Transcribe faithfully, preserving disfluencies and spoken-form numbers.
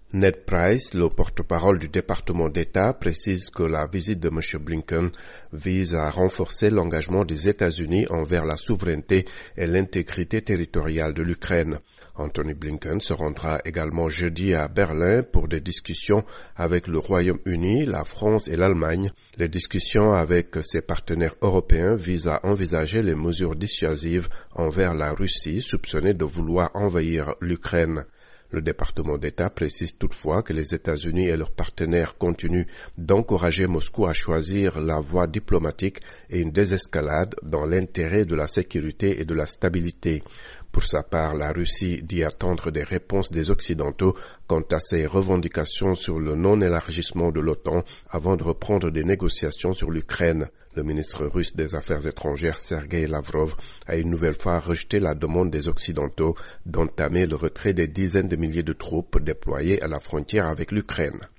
Ned Price, le porte-parole du département d'État, précise que la visite de M. Blinken vise à renforcer l'engagement des États-Unis envers la souveraineté et l'intégrité territoriale de l'Ukraine. Anthony Blinken se rendra également jeudi à Berlin pour des discussions avec le Royaume-Uni, la France et l'Allemagne. Les discussions avec ses partenaires européens visent à envisager les mesures dissuasives envers la Russie soupçonnée de vouloir envahir l'Ukraine. Le département d'État précise toutefois que les États-Unis et leurs partenaires continuent d'encourager Moscou à choisir la voie diplomatique et une désescalade dans l'intérêt de la sécurité et de la stabilité. Pour sa part, la Russie dit attendre des réponses des Occidentaux quant à ses revendications sur le non-élargissement de l'OTAN avant de reprendre des négociations sur l'Ukraine. Le ministre russe des Affaires étrangères Sergei Lavrov a une nouvelle fois rejeté la demande des Occidentaux d'entamer le retrait des dizaines de milliers de troupes déployées à la frontière avec l'Ukraine.